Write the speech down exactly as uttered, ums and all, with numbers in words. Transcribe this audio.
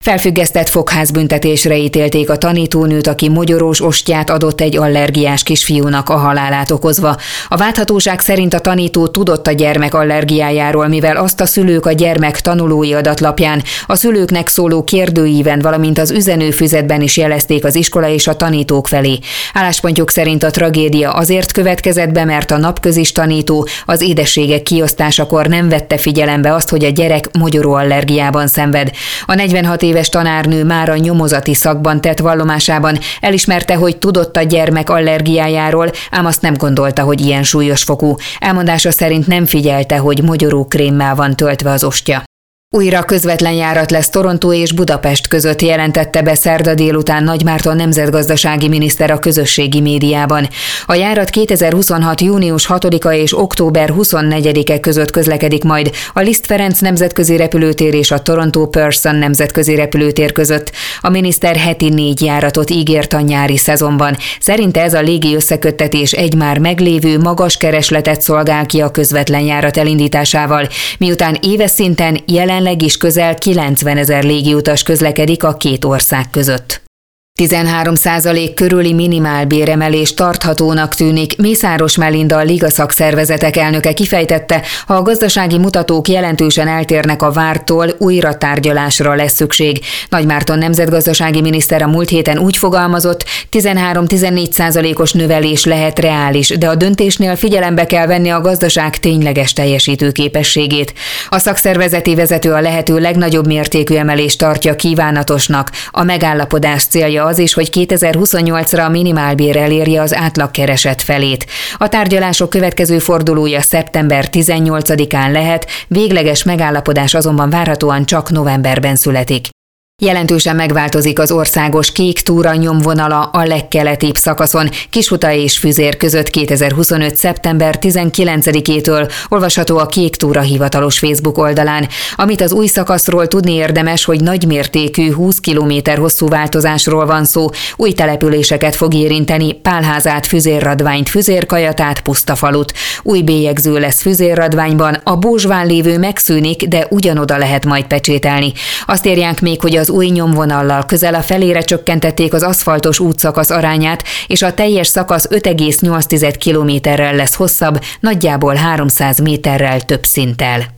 Felfüggesztett fogházbüntetésre ítélték a tanítónőt, aki mogyorós ostját adott egy allergiás kisfiúnak, a halálát okozva. A vádhatóság szerint a tanító tudott a gyermek allergiájáról, mivel azt a szülők a gyermek tanulói adatlapján, a szülőknek szóló kérdőíven, valamint az üzenőfüzetben is jelezték az iskola és a tanítók felé. Álláspontjuk szerint a tragédia azért következett be, mert a napközis tanító az édességek kiosztásakor nem vette figyelembe azt, hogy a gyerek mogyoróallergiában szenved. A negyvenhat éves tanárnő már a nyomozati szakban tett vallomásában elismerte, hogy tudott a gyermek allergiájáról, ám azt nem gondolta, hogy ilyen súlyos fokú. Elmondása szerint nem figyelte, hogy mogyorókrémmel van töltve az ostya. Újra közvetlen járat lesz Torontó és Budapest között, jelentette be szerda délután Nagymárton nemzetgazdasági miniszter a közösségi médiában. A járat kétezer-huszonhat. június hatodika és október huszonnegyedike között közlekedik majd a Liszt Ferenc nemzetközi repülőtér és a Toronto Pearson nemzetközi repülőtér között. A miniszter heti négy járatot ígért a nyári szezonban. Szerinte ez a légi összeköttetés egy már meglévő magas keresletet szolgál ki a közvetlen járat elindításával, miután éves szinten jelen Jelenleg is közel kilencvenezer légiutas közlekedik a két ország között. tizenhárom százalék körüli minimálbéremelés tarthatónak tűnik, Mészáros Melinda, a Liga szakszervezetek elnöke kifejtette, ha a gazdasági mutatók jelentősen eltérnek a vártól, újra tárgyalásra lesz szükség. Nagymárton nemzetgazdasági miniszter a múlt héten úgy fogalmazott, tizenhárom-tizennégy százalékos növelés lehet reális, de a döntésnél figyelembe kell venni a gazdaság tényleges teljesítőképességét. A szakszervezeti vezető a lehető legnagyobb mértékű emelést tartja kívánatosnak. A megállapodás célja az is, hogy kétezer-huszonnyolcra a minimálbér elérje az átlagkereset felét. A tárgyalások következő fordulója szeptember tizennyolcadikán lehet, végleges megállapodás azonban várhatóan csak novemberben születik. Jelentősen megváltozik az országos Kék túra nyomvonala a legkeletibb szakaszon, Kishuta és Füzér között kétezer-huszonöt. szeptember tizenkilencedikétől, olvasható a Kék túra hivatalos Facebook oldalán. Amit az új szakaszról tudni érdemes, hogy nagymértékű húsz kilométer hosszú változásról van szó, új településeket fog érinteni, Pálházát, Füzérradványt, Füzérkajatát, Pusztafalut. Új bélyegző lesz Füzérradványban, a Bózsván lévő megszűnik, de ugyanoda lehet majd pecsételni. Azt írják még, hogy az új nyomvonallal közel a felére csökkentették az aszfaltos útszakasz arányát, és a teljes szakasz öt egész nyolc kilométerrel lesz hosszabb, nagyjából háromszáz méterrel több szinttel.